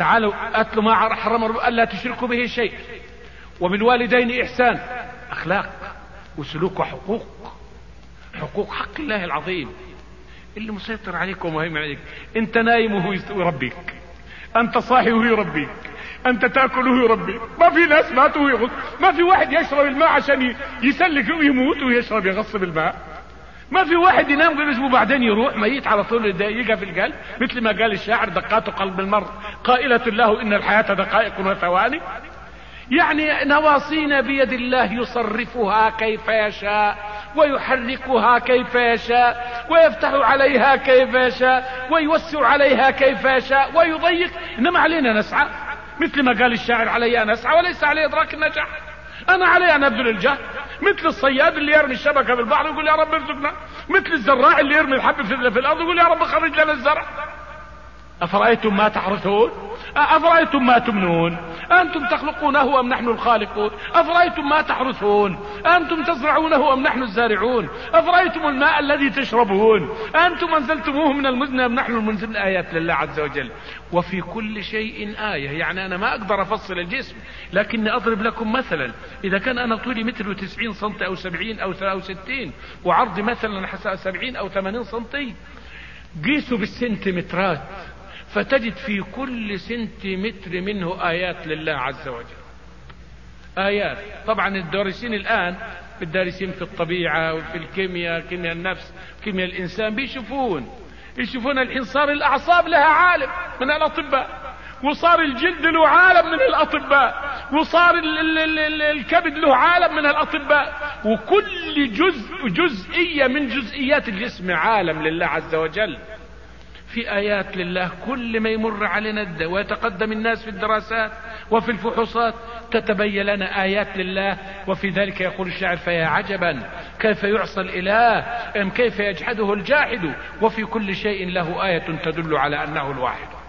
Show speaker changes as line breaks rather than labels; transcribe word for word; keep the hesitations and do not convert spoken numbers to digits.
تعالوا أتلوا ما حرم ربكم ألا تشركوا به شيء وبالوالدين إحسان، أخلاق وسلوك وحقوق، حقوق حق الله العظيم اللي مسيطر عليك ومهم عليك. انت نايم وهو يربيك، انت صاحي وهو يربيك، انت تاكل وهو يربيك. ما في ناس ماتوا ويغص، ما في واحد يشرب الماء عشان يسلك ويموت ويشرب يغصب الماء. ما في واحد ينام قبل اسبوع بعدين يروح ميت على طول يقع في القلب، مثل ما قال الشاعر دقات قلب المرء قائلة له ان الحياة دقائق وثواني. يعني نواصينا بيد الله يصرفها كيف يشاء ويحركها كيف يشاء ويفتح عليها كيف يشاء ويوسع عليها كيف يشاء ويضيق، انما علينا نسعى مثل ما قال الشاعر علي ان اسعى وليس علي ادراك النجاح. انا علي ان ابذل الجهد، مثل الصياد اللي يرمي الشبكة في البحر يقول يا رب ارزقنا، مثل الزراع اللي يرمي الحب في الارض يقول يا رب خرج لنا الزرع. أفرأيتم ما تحرثون أفرأيتم ما تمنون أنتم تخلقونه أم نحن الخالقون أفرأيتم ما تحرثون أنتم تزرعونه أم نحن الزارعون أفرأيتم الماء الذي تشربون أنتم أنزلتموه من المزن أم نحن المنزلون. آيات لله عز وجل. وفي كل شيء آية. يعني أنا ما أقدر أفصل الجسم، لكني أضرب لكم مثلا. إذا كان أنا طولي متر وتسعين سنتي أو سبعين أو ستين وعرضي مثلا سبعين أو ثمانين سنتي، قيسوا بالسنتيمترات فتجد في كل سنتيمتر منه آيات لله عز وجل. آيات. طبعا الدارسين الآن الدارسين في الطبيعة وفي الكيمياء، كيمياء النفس، كيمياء الإنسان، بيشوفون يشوفون الحين صار الأعصاب لها عالم من الأطباء، وصار الجلد له عالم من الأطباء، وصار ال ال ال الكبد له عالم من الأطباء، وكل جزء جزئية من جزئيات الجسم عالم لله عز وجل. في آيات لله كل ما يمر علينا الد... ويتقدم الناس في الدراسات وفي الفحوصات تتبين لنا آيات لله. وفي ذلك يقول الشاعر فيا عجبا كيف يعصى الإله أم كيف يجحده الجاحد، وفي كل شيء له آية تدل على أنه الواحد.